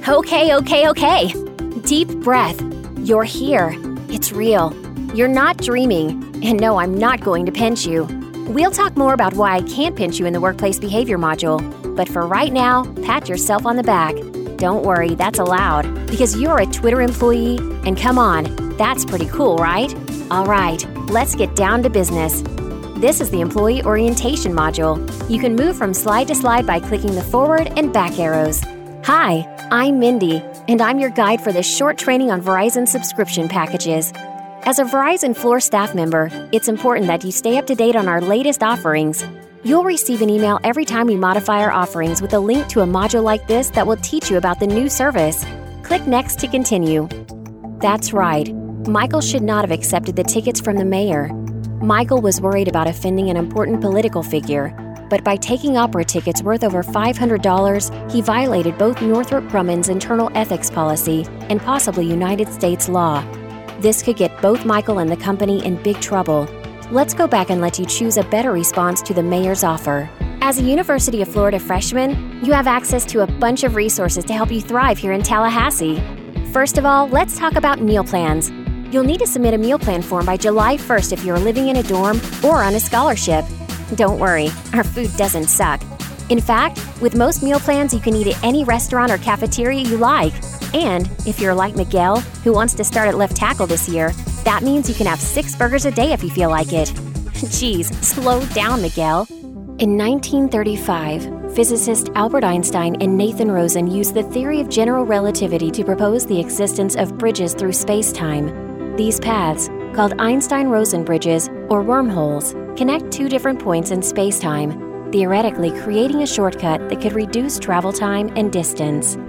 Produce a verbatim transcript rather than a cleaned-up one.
Okay, okay, okay. Deep breath. You're here. It's real. You're not dreaming. And no, I'm not going to pinch you. We'll talk more about why I can't pinch you in the workplace behavior module. But for right now, pat yourself on the back. Don't worry, that's allowed, because you're a Twitter employee, and come on, that's pretty cool, right? All right, let's get down to business. This is the Employee Orientation module. You can move from slide to slide by clicking the forward and back arrows. Hi, I'm Mindy, and I'm your guide for this short training on Verizon subscription packages. As a Verizon floor staff member, it's important that you stay up to date on our latest offerings. You'll receive an email every time we modify our offerings with a link to a module like this that will teach you about the new service. Click Next to continue. That's right. Michael should not have accepted the tickets from the mayor. Michael was worried about offending an important political figure, but by taking opera tickets worth over five hundred dollars, he violated both Northrop Grumman's internal ethics policy and possibly United States law. This could get both Michael and the company in big trouble. Let's go back and let you choose a better response to the mayor's offer. As a University of Florida freshman, you have access to a bunch of resources to help you thrive here in Tallahassee. First of all, let's talk about meal plans. You'll need to submit a meal plan form by July first if you're living in a dorm or on a scholarship. Don't worry, our food doesn't suck. In fact, with most meal plans, you can eat at any restaurant or cafeteria you like. And if you're like Miguel, who wants to start at left tackle this year, that means you can have six burgers a day if you feel like it. Geez, slow down, Miguel. In nineteen thirty-five, physicist Albert Einstein and Nathan Rosen used the theory of general relativity to propose the existence of bridges through space-time. These paths, called Einstein-Rosen bridges, or wormholes, connect two different points in space-time, theoretically creating a shortcut that could reduce travel time and distance.